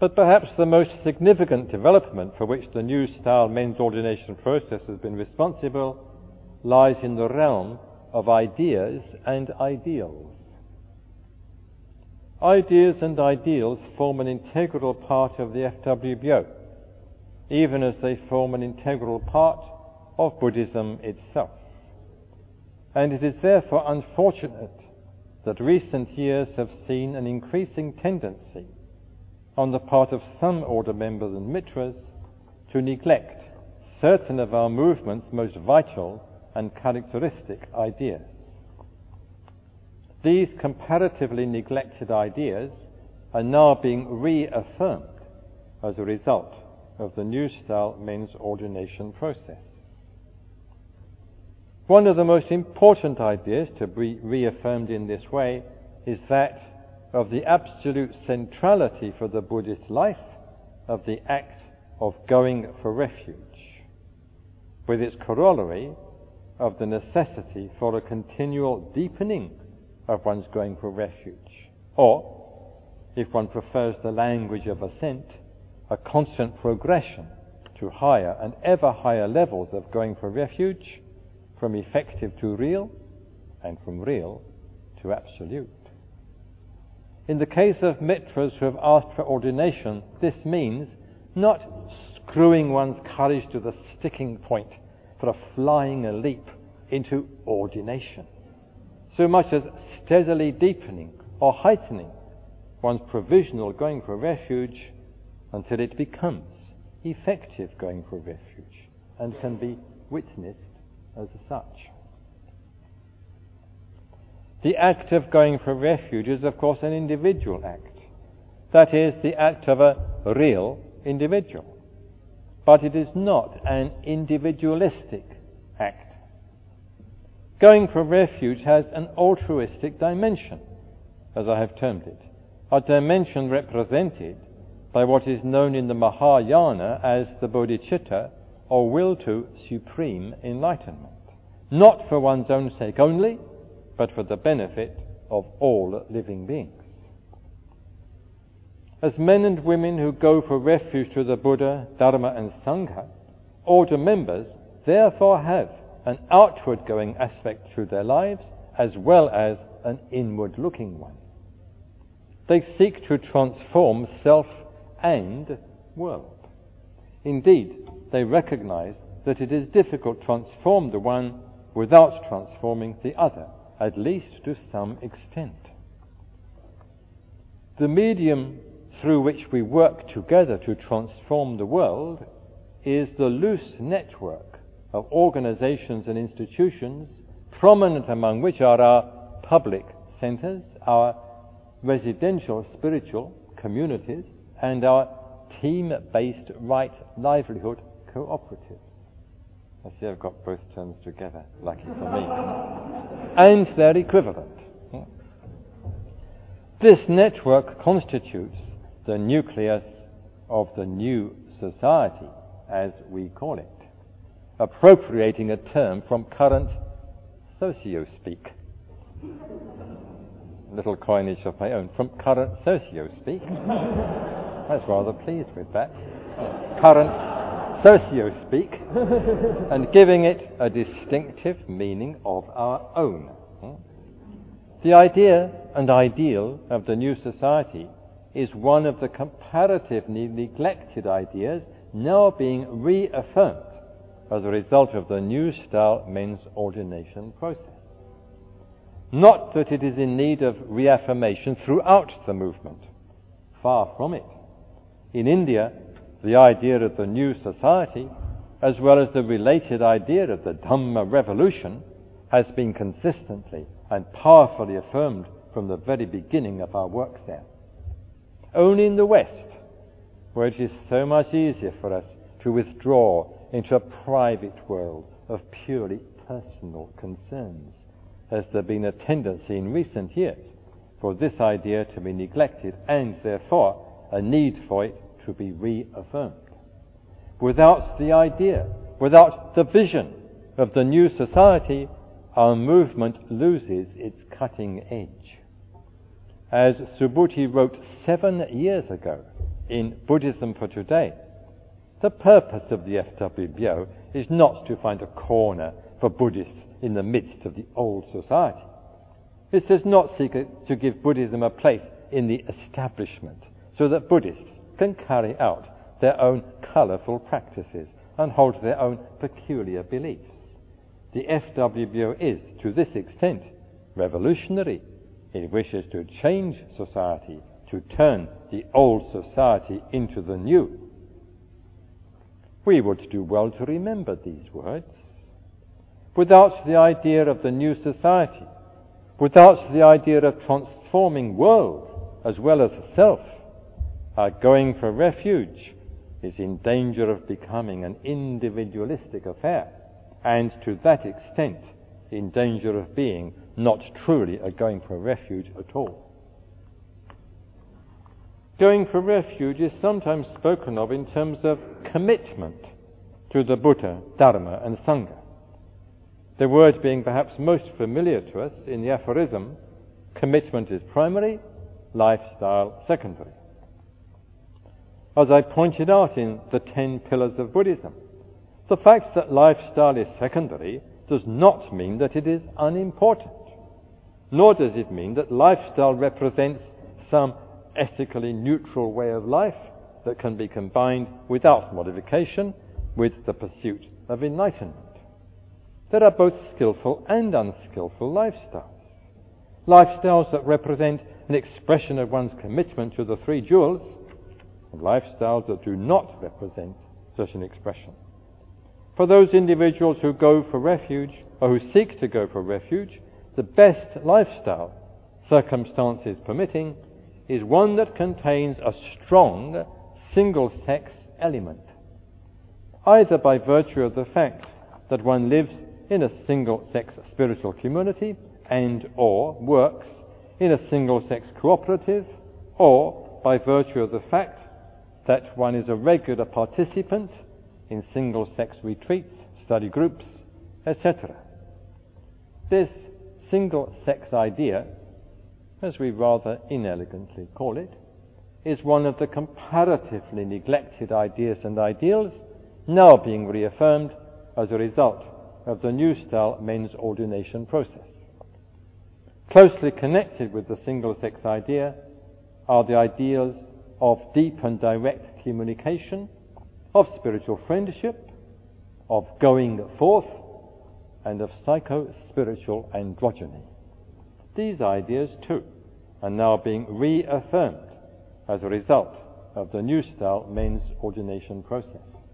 But perhaps the most significant development for which the New Style men's ordination process has been responsible lies in the realm of ideas and ideals. Ideas and ideals form an integral part of the FWBO, even as they form an integral part of Buddhism itself. And it is therefore unfortunate that recent years have seen an increasing tendency on the part of some order members and mitras to neglect certain of our movement's most vital and characteristic ideas. These comparatively neglected ideas are now being reaffirmed as a result of the New Style men's ordination process. One of the most important ideas to be reaffirmed in this way is that of the absolute centrality for the Buddhist life of the act of going for refuge, with its corollary of the necessity for a continual deepening of one's going for refuge, or, if one prefers the language of ascent, a constant progression to higher and ever higher levels of going for refuge, from effective to real, and from real to absolute. In the case of mitras who have asked for ordination, this means not screwing one's courage to the sticking point for a flying leap into ordination, so much as steadily deepening or heightening one's provisional going for refuge until it becomes effective going for refuge and can be witnessed as such. The act of going for refuge is, of course, an individual act. That is, the act of a real individual. But it is not an individualistic act. Going for refuge has an altruistic dimension, as I have termed it, a dimension represented by what is known in the Mahayana as the bodhicitta, or will to supreme enlightenment, not for one's own sake only, but for the benefit of all living beings. As men and women who go for refuge to the Buddha, Dharma and Sangha, order members therefore have an outward-going aspect to their lives as well as an inward-looking one. They seek to transform self and world. Indeed, they recognize that it is difficult to transform the one without transforming the other, at least to some extent. The medium through which we work together to transform the world is the loose network of organizations and institutions, prominent among which are our public centers, our residential spiritual communities, and our team-based right livelihood cooperatives. I see I've got both terms together, lucky for me. And their equivalent. This network constitutes the nucleus of the new society, as we call it, appropriating a term from current socio-speak. Little coinage of my own, from current socio-speak. I was rather pleased with that. Current socio-speak, and giving it a distinctive meaning of our own. The idea and ideal of the new society is one of the comparatively neglected ideas now being reaffirmed as a result of the New Style men's ordination process. Not that it is in need of reaffirmation throughout the movement. Far from it. In India, the idea of the new society, as well as the related idea of the Dhamma revolution, has been consistently and powerfully affirmed from the very beginning of our work there. Only in the West, where it is so much easier for us to withdraw into a private world of purely personal concerns, has there been a tendency in recent years for this idea to be neglected and therefore a need for it to be reaffirmed. Without the idea, without the vision of the new society, our movement loses its cutting edge. As Subhuti wrote 7 years ago in Buddhism for today. The purpose of the FWBO is not to find a corner for Buddhists in the midst of the old society. It does not seek to give Buddhism a place in the establishment so that Buddhists can carry out their own colourful practices and hold their own peculiar beliefs. The FWBO is, to this extent, revolutionary. It wishes to change society, to turn the old society into the new. We would do well to remember these words. Without the idea of the new society, without the idea of transforming world as well as self, our going for refuge is in danger of becoming an individualistic affair, and to that extent in danger of being not truly a going for refuge at all. Going for refuge is sometimes spoken of in terms of commitment to the Buddha, Dharma and Sangha. The word being perhaps most familiar to us in the aphorism, commitment is primary, lifestyle secondary. As I pointed out in the 10 pillars of Buddhism, the fact that lifestyle is secondary does not mean that it is unimportant, nor does it mean that lifestyle represents some ethically neutral way of life that can be combined without modification with the pursuit of enlightenment. There are both skillful and unskillful lifestyles. Lifestyles that represent an expression of one's commitment to the three jewels, and lifestyles that do not represent such an expression. For those individuals who go for refuge, or who seek to go for refuge, the best lifestyle, circumstances permitting, is one that contains a strong single-sex element, either by virtue of the fact that one lives in a single-sex spiritual community and or works in a single-sex cooperative, or by virtue of the fact that one is a regular participant in single-sex retreats, study groups, etc. This single-sex idea, as we rather inelegantly call it, is one of the comparatively neglected ideas and ideals now being reaffirmed as a result of the New Style men's ordination process. Closely connected with the single-sex idea are the ideals of deep and direct communication, of spiritual friendship, of going forth, and of psycho-spiritual androgyny. These ideas, too, are now being reaffirmed as a result of the New Style men's ordination process.